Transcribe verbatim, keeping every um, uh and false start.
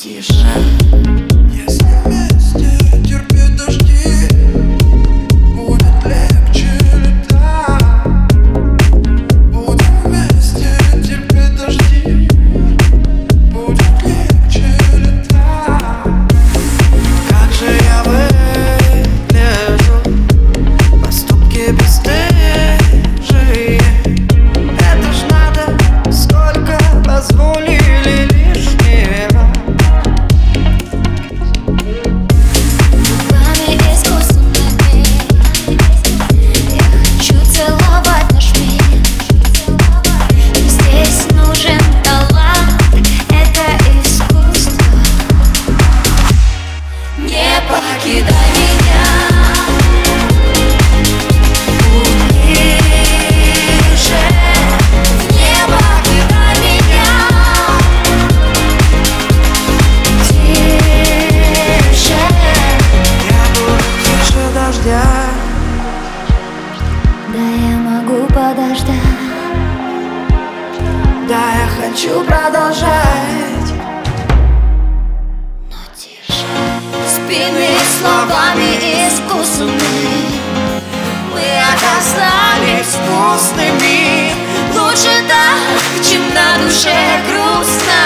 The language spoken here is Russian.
тише. Если вместе терпеть дожди, будет легче летать. Будем вместе терпеть дожди, будет легче летать. Как же я выгляжу, поступки бесстыжие. Это ж надо, сколько позволили лишнего. Губами искусственными я хочу целовать наш мир. Здесь нужен талант, это искусство. Не покидай меня. Да, я могу подождать. Да, я хочу продолжать. Но тише. Спины словами искусственными мы оказались вкусными. Лучше так, чем на душе грустно.